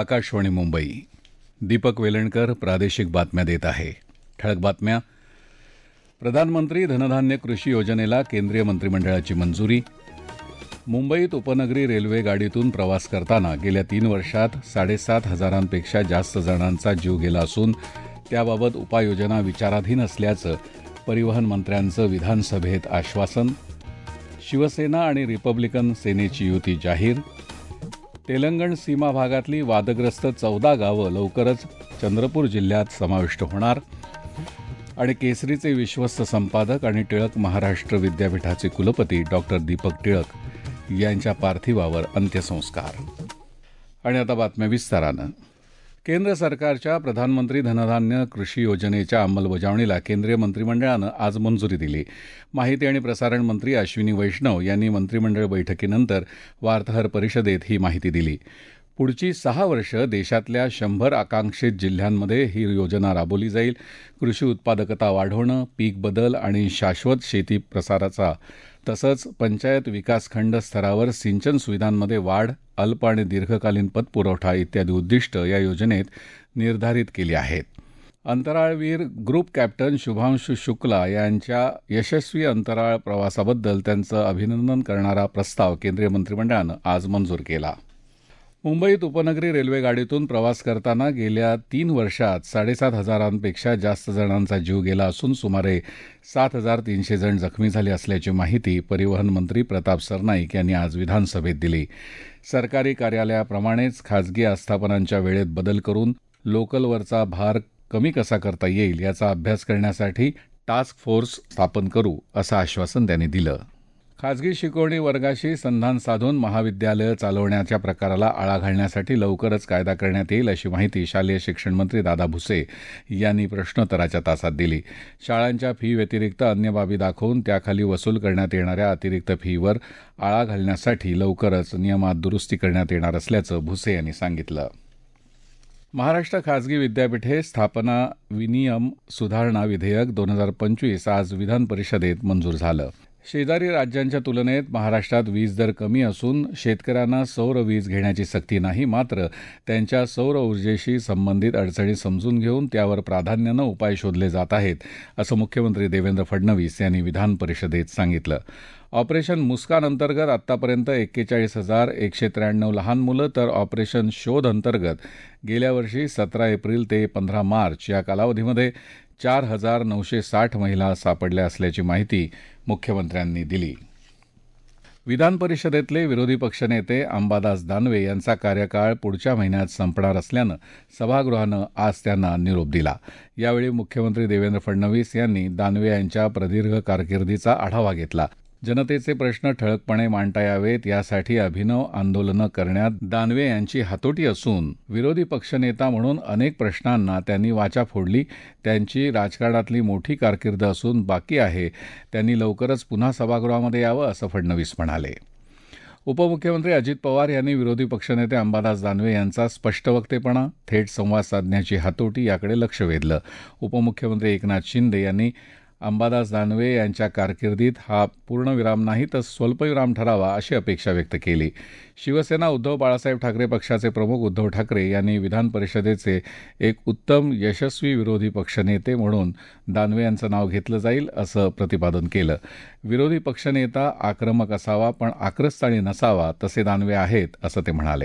आकाशवाणी मुंबई. दीपक वेलणकर प्रादेशिक बातम्या देत आहे. ठळक बातम्या. प्रधानमंत्री धनधान्य कृषी योजनेला केंद्रीय मंत्रिमंडळाची मंजुरी. मुंबईत उपनगरी रेल्वे गाडीतून प्रवास करताना गेल्या 3 वर्षात 7,500पेक्षा जास्त जणांचा जीव गेला असून त्याबाबत उपाययोजना विचाराधीन असल्याचं परिवहन मंत्र्यांचं विधानसभेत आश्वासन. शिवसेना आणि रिपब्लिकन सेनेची युती जाहीर. तेलंगण सीमा भागातली वादग्रस्त 14 गावं लवकरच चंद्रपूर जिल्ह्यात समाविष्ट होणार. आणि केसरीचे विश्वस्त संपादक आणि टिळक महाराष्ट्र विद्यापीठाचे कुलपती डॉक्टर दीपक टिळक यांच्या पार्थिवावर अंत्यसंस्कार. आणि आता बातम्या विस्तारानं. केंद्र सरकारच्या प्रधानमंत्री धनधान्य कृषी योजनेच्या अंमलबजावणीला केंद्रीय मंत्रिमंडळानं आज मंजुरी दिली. माहिती आणि प्रसारण मंत्री अश्विनी वैष्णव यांनी मंत्रिमंडळ बैठकीनंतर वार्ताहर परिषदेत ही माहिती दिली. पुढची 6 वर्ष देशातल्या 100 आकांक्षित जिल्ह्यांमध्ये ही योजना राबवली जाईल. कृषी उत्पादकता वाढवणं, पीक बदल आणि शाश्वत शेती प्रसाराचा तसंच पंचायत विकासखंड स्तरावर सिंचन सुविधांमध्ये वाढ, अल्प आणि दीर्घकालीन पतपुरवठा इत्यादी उद्दिष्टं या योजनेत निर्धारित केली आहेत. अंतराळवीर ग्रुप कॅप्टन शुभांशु शुक्ला यांच्या यशस्वी अंतराळ प्रवासाबद्दल त्यांचं अभिनंदन करणारा प्रस्ताव केंद्रीय मंत्रिमंडळानं आज मंजूर केला. मुंबईत उपनगरी रेल्वे गाडीतून प्रवास करताना गेल्या 3 वर्षात 7,500पेक्षा जास्त जणांचा जीव गेला असून सुमारे 7,300 जण जखमी झाले असल्याची माहिती परिवहन मंत्री प्रताप सरनाईक यांनी आज विधानसभेत दिली. सरकारी कार्यालयाप्रमाणेच खासगी आस्थापनांच्या वेळेत बदल करून लोकलवरचा भार कमी कसा करता येईल याचा अभ्यास करण्यासाठी टास्क फोर्स स्थापन करू असं आश्वासन त्यांनी दिलं. खासगी शिकवणी वर्गाशी संधान साधून महाविद्यालयं चालवण्याच्या प्रकाराला आळा घालण्यासाठी लवकरच कायदा करण्यात येईल अशी माहिती शालेय शिक्षण मंत्री दादा भुसे यांनी प्रश्नोत्तराच्या तासात दिली. शाळांच्या फी व्यतिरिक्त अन्य बाबी दाखवून त्याखाली वसूल करण्यात येणाऱ्या अतिरिक्त फीवर आळा घालण्यासाठी लवकरच नियमात दुरुस्ती करण्यात येणार असल्याचं भुसे यांनी सांगितलं. महाराष्ट्र खासगी विद्यापीठे स्थापना विनियम सुधारणा विधेयक 2025 आज विधान परिषदेत मंजूर झालं. शेजारी राज्यांच्या तुलनेत महाराष्ट्रात वीज दर कमी असून शेतकऱ्यांना सौर वीज घेण्याची सक्ती नाही. मात्र त्यांच्या सौर ऊर्जेशी संबंधित अडचणी समजून घेऊन त्यावर प्राधान्यानं उपाय शोधले जात आहेत असं मुख्यमंत्री देवेंद्र फडणवीस यांनी विधान परिषदेत सांगितलं. ऑपरेशन मुस्कान अंतर्गत आतापर्यंत 41,193 लहान मुलं तर ऑपरेशन शोध अंतर्गत गेल्या वर्षी 17 एप्रिल ते 15 मार्च या कालावधीमध्ये 4,960 महिला सापडल्या असल्याची माहिती मुख्यमंत्र्यांनी दिली. विधान परिषदेतले विरोधी पक्षनेते अंबादास दानवे यांचा कार्यकाळ पुढच्या महिन्यात संपणार असल्यानं सभागृहानं आज त्यांना निरोप दिला. यावेळी मुख्यमंत्री देवेंद्र फडणवीस यांनी दानवे यांच्या प्रदीर्घ कारकिर्दीचा आढावा घेतला. जनतेचे प्रश्न ठळकपणे मांडता यावेत यासाठी अभिनव आंदोलनं करण्यात दानवे यांची हातोटी असून विरोधी पक्षनेता म्हणून अनेक प्रश्नांना त्यांनी वाचा फोडली. त्यांची राजकारणातली मोठी कारकीर्द असून बाकी आहे. त्यांनी लवकरच पुन्हा सभागृहामध्ये यावं असं फडणवीस म्हणाले. उपमुख्यमंत्री अजित पवार यांनी विरोधी पक्षनेते अंबादास दानवे यांचा स्पष्टवक्तेपणा, थेट संवाद साधण्याची हातोटी याकडे लक्ष वेधलं. उपमुख्यमंत्री एकनाथ शिंदे यांनी अंबादास दानवे यांच्या कारकिर्दीत हा पूर्णविराम नाही तर स्वल्पविराम ठरावा अशी अपेक्षा व्यक्त केली. शिवसेना उद्धव बाळासाहेब ठाकरे पक्षाचे प्रमुख उद्धव ठाकरे यांनी विधान परिषदेचे एक उत्तम यशस्वी विरोधी पक्षनेते म्हणून दानवे यांचं नाव घेतलं जाईल असं प्रतिपादन केलं. विरोधी पक्षनेता आक्रमक असावा पण आक्रस्ताळी नसावा तसे दानवे आहेत असं ते म्हणाले.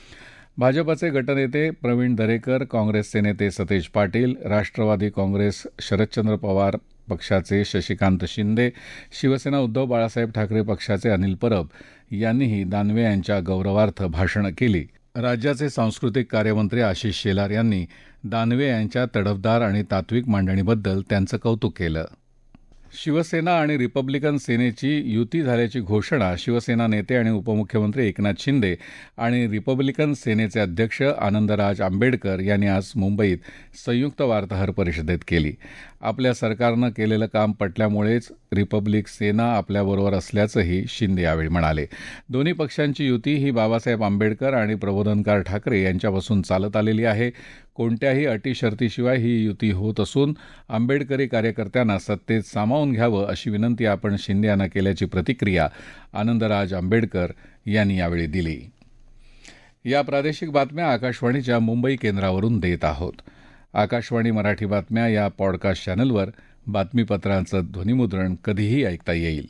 भाजपचे गटनेते प्रवीण दरेकर, काँग्रेसचे नेते सतेज पाटील, राष्ट्रवादी काँग्रेस शरदचंद्र पवार पक्षाचे शशिकांत शिंदे, शिवसेना उद्धव बाळासाहेब ठाकरे पक्षाचे अनिल परब यांनीही दानवे यांच्या गौरवार्थ भाषणं केली. राज्याचे सांस्कृतिक कार्यमंत्री आशिष शेलार यांनी दानवे यांच्या तडफदार आणि तात्विक मांडणीबद्दल त्यांचं कौतुक केलं. शिवसेना आणि रिपब्लिकन सेनेची युती झाल्याची घोषणा शिवसेना नेते आणि उपमुख्यमंत्री एकनाथ शिंदे आणि रिपब्लिकन सेनेचे अध्यक्ष आनंदराज आंबेडकर यांनी आज मुंबईत संयुक्त वार्ताहर परिषदेत केली. आपल्या सरकारनं केलेलं काम पटल्यामुळेच रिपब्लिक सेना आपल्याबरोबर असल्याचंही शिंदे यावेळी म्हणाले. दोन्ही पक्षांची युती ही बाबासाहेब आंबेडकर आणि प्रबोधनकार ठाकरे यांच्यापासून चालत आलेली आहे. कोणत्याही अटी शर्तीशिवाय ही युती होत असून आंबेडकरी कार्यकर्त्यांना सत्तेत सामावून घ्यावं अशी विनंती आपण शिंदे यांना केल्याची प्रतिक्रिया आनंदराज आंबेडकर यांनी यावेळी दिली. या प्रादेशिक बातम्या आकाशवाणीच्या मुंबई केंद्रावरून देत आहोत. आकाशवाणी मराठी बातम्या या पॉडकास्ट चॅनलवर बातमीपत्रांचं ध्वनिमुद्रण कधीही ऐकता येईल.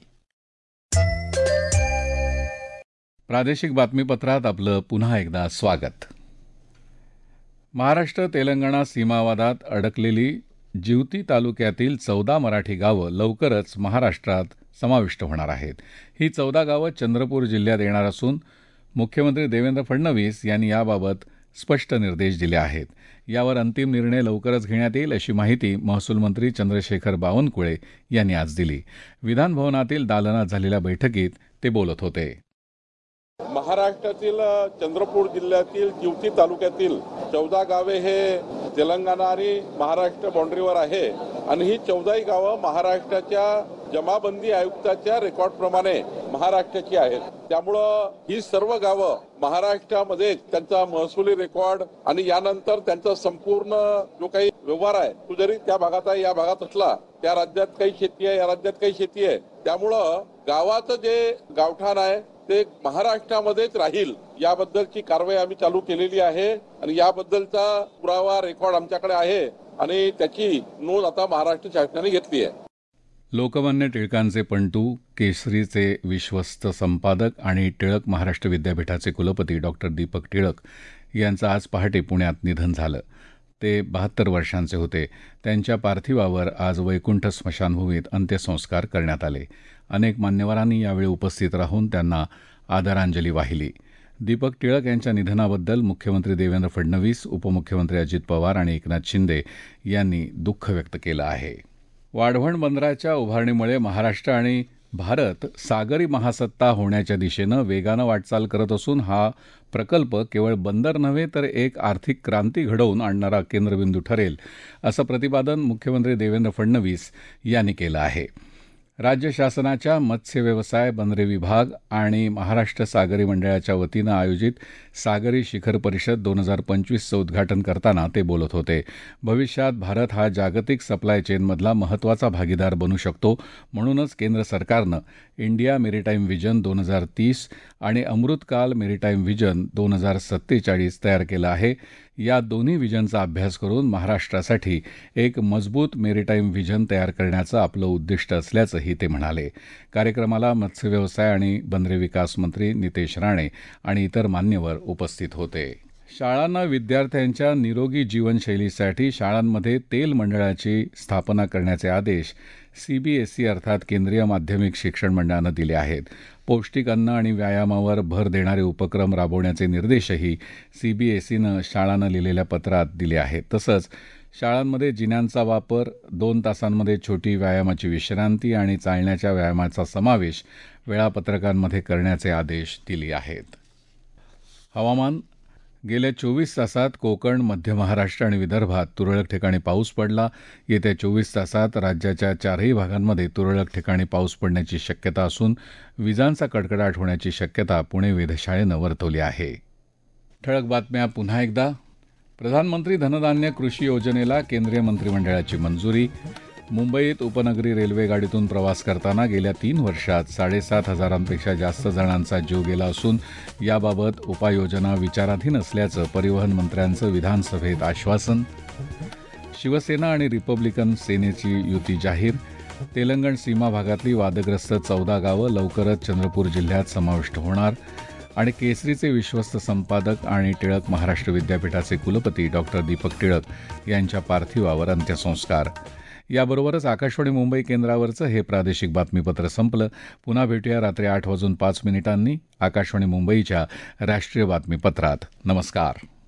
प्रादेशिक बातमीपत्रात आपलं पुन्हा एकदा स्वागत. महाराष्ट्र तेलंगणा सीमावादात अडकलेली जिवती तालुक्यातील 14 मराठी गावं लवकरच महाराष्ट्रात समाविष्ट होणार आहेत. ही 14 गावं चंद्रपूर जिल्ह्यात येणार असून मुख्यमंत्री देवेंद्र फडणवीस यांनी याबाबत स्पष्ट निर्देश दिले आहेत. यावर अंतिम निर्णय लवकरच घेण्यात येईल अशी माहिती महसूल मंत्री चंद्रशेखर बावनकुळे यांनी आज दिली. विधानभवनातील दालनात झालेल्या बैठकीत ते बोलत होते. महाराष्ट्रातील चंद्रपूर जिल्ह्यातील जिवती तालुक्यातील 14 गावे हे तेलंगणा आणि महाराष्ट्र बाउंड्रीवर आहे आणि ही 14 गावं महाराष्ट्राच्या जमाबंदी आयुक्ताच्या रेकॉर्डप्रमाणे महाराष्ट्राची आहेत. त्यामुळं ही सर्व गावं महाराष्ट्रामध्ये त्यांचा महसुली रेकॉर्ड आणि यानंतर त्यांचा संपूर्ण जो काही व्यवहार आहे तो जरी त्या भागात आहे या भागात असला, त्या राज्यात काही शेती आहे या राज्यात काही शेती आहे, त्यामुळं गावाचं जे गावठाण आहे ते महाराष्ट्रामध्येच राहील याबद्दलची कारवाई आम्ही चालू केलेली आहे आणि याबद्दलचा पुरावा रेकॉर्ड आमच्याकडे आहे आणि त्याची नोंद आता महाराष्ट्र शासनाने घेतली आहे. लोकमान्य टिळकांचे पंटू, केसरीचे विश्वस्त संपादक आणि टिळक महाराष्ट्र विद्यापीठाचे कुलपती डॉक्टर दीपक टिळक यांचं आज पहाटे पुण्यात निधन झालं. ते 72 वर्षांचे होते. त्यांच्या पार्थिवावर आज वैकुंठ स्मशानभूमीत अंत्यसंस्कार करण्यात आले. अनेक मान्यवरांनी यावेळी उपस्थित राहून त्यांना आदरांजली वाहिली. दीपक टिळक यांच्या निधनाबद्दल मुख्यमंत्री देवेंद्र फडणवीस, उपमुख्यमंत्री अजित पवार आणि एकनाथ शिंदे यांनी दुःख व्यक्त केलं आहे. वाढवण बंदराच्या उभारणीमुळे महाराष्ट्र आणि भारत सागरी महासत्ता होण्याच्या दिशेनं वेगानं वाटचाल करत असून हा प्रकल्प केवळ बंदर नव्हे तर एक आर्थिक क्रांती घडवून आणणारा केंद्रबिंदू ठरेल, असं प्रतिपादन मुख्यमंत्री देवेंद्र फडणवीस यांनी केलं आहे. राज्य शासनाच्या मत्स्य व्यवसाय, बंदरे विभाग आणि महाराष्ट्र सागरी मंडळाच्या वतीनं आयोजित सागरी शिखर परिषद 2025चं उद्घाटन करताना ते बोलत होते. भविष्यात भारत हा जागतिक सप्लाय चेनमधला महत्त्वाचा भागीदार बनू शकतो. म्हणूनच केंद्र सरकारनं इंडिया मेरीटाईम व्हिजन 2030 आणि अमृतकाल मेरीटाईम व्हिजन 2047 तयार केलं आहे. या दोन्ही व्हिजनचा अभ्यास करून महाराष्ट्रासाठी एक मजबूत मेरीटाईम व्हिजन तयार करण्याचं आपलं उद्दिष्ट असल्याचंही ते म्हणाले. कार्यक्रमाला मत्स्यव्यवसाय आणि बंदरे विकास मंत्री नितेश राणे आणि इतर मान्यवर उपस्थित होते. शाळांना विद्यार्थ्यांच्या निरोगी जीवनशैलीसाठी शाळांमध्ये तेल मंडळाची स्थापना करण्याचे आदेश सीबीएसई अर्थात केंद्रीय माध्यमिक शिक्षण मंडळानं दिले आहेत. पौष्टिक अन्न आणि व्यायामावर भर देणारे उपक्रम राबवण्याचे निर्देशही सीबीएसईनं शाळांना लिहिलेल्या पत्रात दिले आहेत. तसंच शाळांमध्ये जिन्यांचा वापर, 2 तासांमध्ये छोटी व्यायामाची विश्रांती आणि चालण्याच्या व्यायामाचा समावेश वेळापत्रकांमध्ये करण्याचे आदेश दिले आहेत. हवामान. गेल्या 24 तासात कोकण, मध्य महाराष्ट्र आणि विदर्भात तुरळक ठिकाणी पाऊस पडला. येत्या 24 तासात राज्याच्या 4ही भागांमध्ये तुरळक ठिकाणी पाऊस पडण्याची शक्यता असून विजांचा कडकडाट होण्याची शक्यता पुणे वेधशाळेनं वर्तवली आहे. ठळक बातम्या पुन्हा एकदा. प्रधानमंत्री धनधान्य कृषी योजनेला केंद्रीय मंत्रिमंडळाची मंजुरी. मुंबईत उपनगरी रेल्वे गाडीतून प्रवास करताना गेल्या 3 वर्षात 7,500पेक्षा जास्त जणांचा जीव गेला असून याबाबत उपाययोजना विचाराधीन असल्याचं परिवहन मंत्र्यांचं विधानसभेत आश्वासन. शिवसेना आणि रिपब्लिकन सेनेची युती जाहीर. तेलंगण सीमा भागातली वादग्रस्त 14 गावं लवकरच चंद्रपूर जिल्ह्यात समाविष्ट होणार. आणि केसरीचे विश्वस्त संपादक आणि टिळक महाराष्ट्र विद्यापीठाचे कुलपती डॉक्टर दीपक टिळक यांच्या पार्थिवावर अंत्यसंस्कार. याबरोबरच आकाशवाणी मुंबई केंद्रावरचं हे प्रादेशिक बातमीपत्र संपलं. पुन्हा भेटूया रात्री 8:05 आकाशवाणी मुंबईच्या राष्ट्रीय बातमीपत्रात. नमस्कार.